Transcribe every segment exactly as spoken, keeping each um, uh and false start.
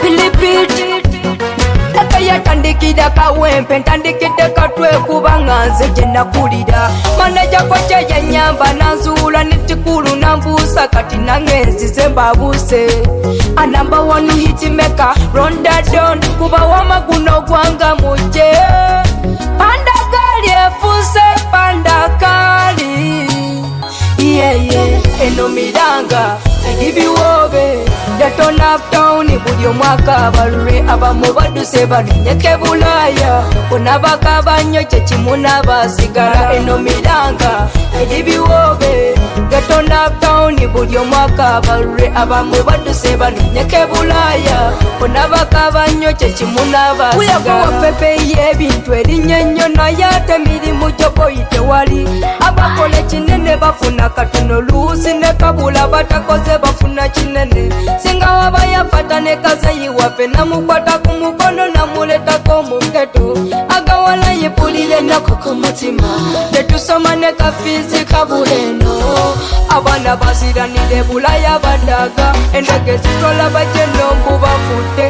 pilipiti yatandikira kawempe ntandikidde katwe kubanga nze gye nakulira manaja ko kye yanyamba nanzuula netikulu nambuusa kati nange nzize mbabuuse anamba wanu hitimeka rondadon kuba wamaguno gwanga mujje pandakali efuuse pandakali yeye eno miranga ibiwobe Daytona Town buli omwaka abalule abamu baduse bamenyeke Bulaaya onabakabanyo kye kimu n'abasigala eno miranga eribiwobe Daytona Town buli omwaka abalule abamu baduse bamenyeke Bulaaya onabakabanyo kye kimu n'abasigala kuyakuwa pepe y'ebintu erinnya nnyo naye ate mirimu gyoboyi tewali abakola kinene bafuna katono luusi ne kabula batakoze bafuna kinene singa waba yafata ne kazayi waffe namukwata ku mukono namuletako mu ghetto agawala yipulire nako ku mutima tetusoma ne kafizi kabuleno abaana basiranire Bulaaya badaga endege zitola bajeno mbubafudde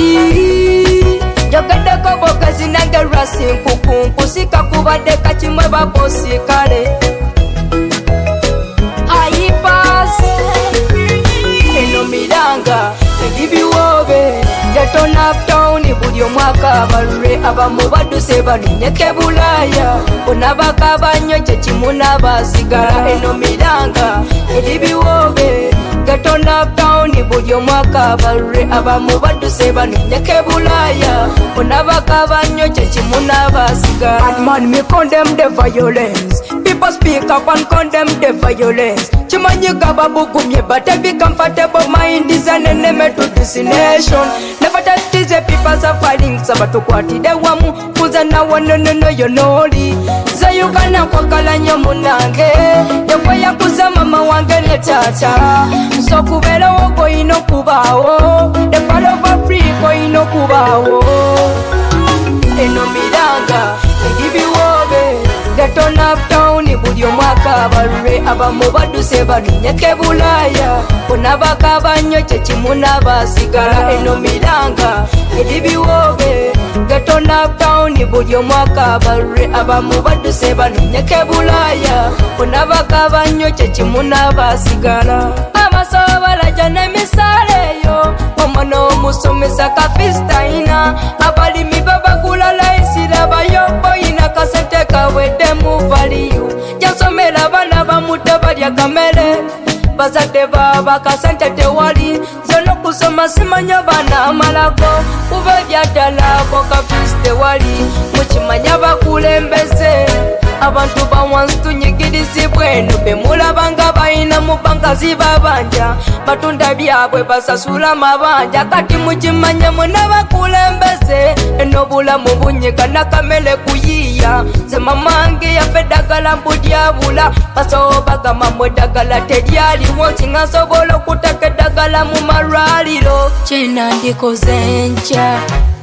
jogeddeko bogezi nange rasi nkukunku sika kubadde kakimwe babosi kale eno miranga ebibiwobe Daytona Town buli omwaka abalule abamu baduse bamenyeke Bulaaya onabakabanyo kye kimu n'abasigala eno miranga ebibiwobe Daytona Town buli omwaka abalule abamu baduse bamenyeke Bulaaya onabakabanyo kye kimu n'abasigala. And man, me condemn the violence. People speak up and condemn the violence. Chimanyi gababugumye but every comfortable mind is an enemy to this nation. Never that is a people suffering sabatukwatide wamu kuza na wanonono yonoli zayugana kwakala nyo munange yakwe yakuza mama wange ne tata so kubera wogo ino kubawo the part of Africa ino kubawo eno miranga egibiwobe Daytona Town buli omwaka abalule abamu baduse bamenyeke Bulaaya onabakabanyo kye kimu n'abasigala eno miranga eribiwobe Daytona Town buli omwaka abalule abamu baduse bamenyeke Bulaaya onabakabanyo kye kimu n'abasigala amasawo balaja n'emisaaleyo omwana omusomesa kafisitaina abalimi babagula layisira bayoboyina kasente kawedde mu valiyu jasomera abaana bamutte balya kamere bazadde baba kasente tewali zeno kusoma simanya baana amalago kuba ebyaddala ko kafisi tewali mukimanya bakulembeze abantu bawansi tunyigirizibwa eno bemulabanga bayina mu banka zibabanja batunda byabwe basasula mabanja kati mukimanya mwena bakulembeze eno bulamu bunyiga nakamele kuyiya ze mamange yafe ddagala mbudyabula basobo bagamba mwe eddagala teryaliwo singasobola okutaka eddagala mu malwaliro kyenandikoze nkya